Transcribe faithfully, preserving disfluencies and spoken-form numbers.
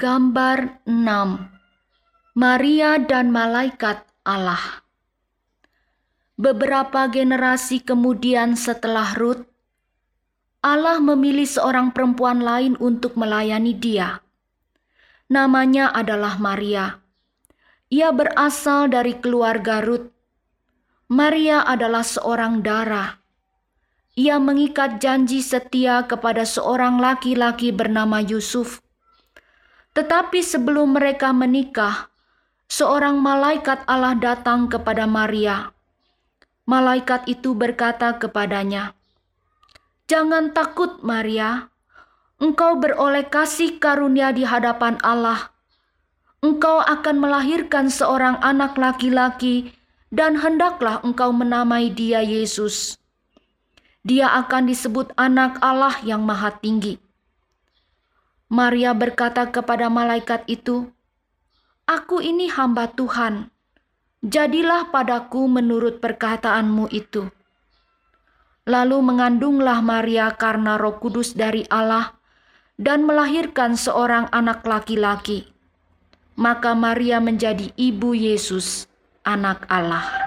Gambar enam. Maria dan Malaikat Allah. Beberapa generasi kemudian setelah Rut, Allah memilih seorang perempuan lain untuk melayani Dia. Namanya adalah Maria. Ia berasal dari keluarga Rut. Maria adalah seorang dara. Ia mengikat janji setia kepada seorang laki-laki bernama Yusuf. Tetapi sebelum mereka menikah, seorang malaikat Allah datang kepada Maria. Malaikat itu berkata kepadanya, "Jangan takut, Maria. Engkau beroleh kasih karunia di hadapan Allah. Engkau akan melahirkan seorang anak laki-laki, dan hendaklah engkau menamai dia Yesus. Dia akan disebut anak Allah yang Maha Tinggi." Maria berkata kepada malaikat itu, "Aku ini hamba Tuhan. Jadilah padaku menurut perkataanmu itu." Lalu mengandunglah Maria karena Roh Kudus dari Allah dan melahirkan seorang anak laki-laki. Maka Maria menjadi ibu Yesus, anak Allah.